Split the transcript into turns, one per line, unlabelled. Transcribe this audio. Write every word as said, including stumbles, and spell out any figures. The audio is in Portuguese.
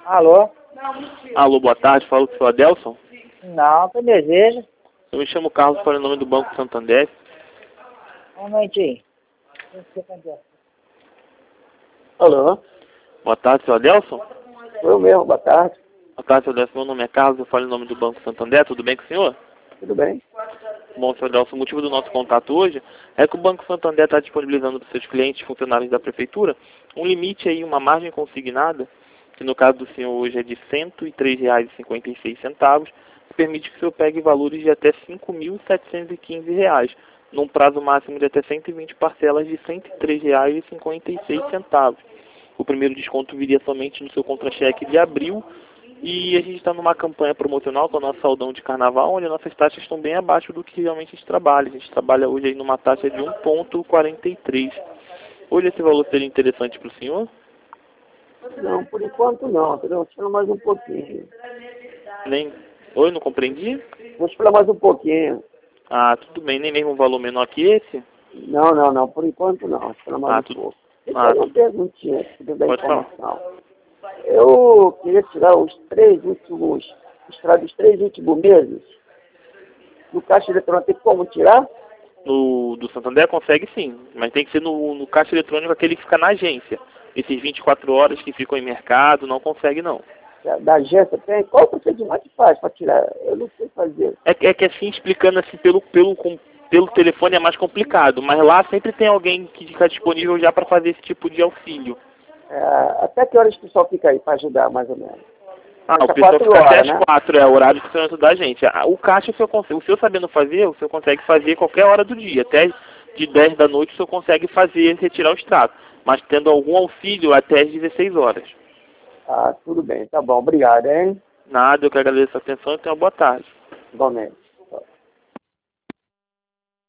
Alô?
Alô, boa tarde, falo com o senhor Adelson.
Não, que desejo.
Eu me chamo Carlos, falo em nome do Banco Santander.
Um momentinho. Alô?
Boa tarde, senhor Adelson.
Eu mesmo, boa tarde.
Boa tarde, senhor Adelson. Meu nome é Carlos, eu falo em nome do Banco Santander. Tudo bem com o senhor?
Tudo bem?
Bom, senhor Adelson, o motivo do nosso contato hoje é que o Banco Santander está disponibilizando para os seus clientes, funcionários da Prefeitura, um limite aí, uma margem consignada, que no caso do senhor hoje é de cento e três reais e cinquenta e seis centavos, que permite que o senhor pegue valores de até cinco mil setecentos e quinze reais, num prazo máximo de até cento e vinte parcelas de cento e três reais e cinquenta e seis centavos. O primeiro desconto viria somente no seu contra-cheque de abril, e a gente está numa campanha promocional com o nosso saldão de carnaval, onde nossas taxas estão bem abaixo do que realmente a gente trabalha. A gente trabalha hoje aí numa taxa de um vírgula quarenta e três. Hoje esse valor seria interessante para o senhor?
Não, por enquanto não. Entendeu? Vou esperar mais um pouquinho.
Nem... Oi, não compreendi?
Vou esperar mais um pouquinho.
Ah, tudo bem. Nem mesmo um valor menor que esse?
Não, não, não. Por enquanto não. Vou esperar mais
Ah,
um
tudo...
pouco.
Ah,
Deixa eu uma
tudo...
perguntinha aqui da
Pode falar.
informação. Eu queria tirar os três últimos, tirar dos três últimos meses do caixa eletrônico. Tem como tirar?
No, do Santander consegue sim, mas tem que ser no, no caixa eletrônico aquele que fica na agência. Esses vinte e quatro horas que ficam em mercado, não consegue não.
Da, da agência tem? Qual o procedimento que faz para tirar? Eu não sei fazer.
É, que- é que assim, explicando assim pelo, pelo, com- pelo telefone é mais complicado, mas lá sempre tem alguém que fica disponível já para fazer esse tipo de auxílio.
É, até que horas o pessoal fica aí para ajudar, mais ou menos?
Ah, o
Até
pessoal
quatro
fica até
horas,
às
né?
quatro, é o horário de funcionamento da gente. Ah, O caixa, o senhor, consegue, o senhor sabendo fazer, o senhor consegue fazer qualquer hora do dia. Até de dez da noite o senhor consegue fazer, retirar o extrato. Mas tendo algum auxílio até às dezesseis horas.
Ah, tudo bem. Tá bom. Obrigado, hein?
Nada, eu que agradeço a atenção e tenha uma boa tarde.
Igualmente.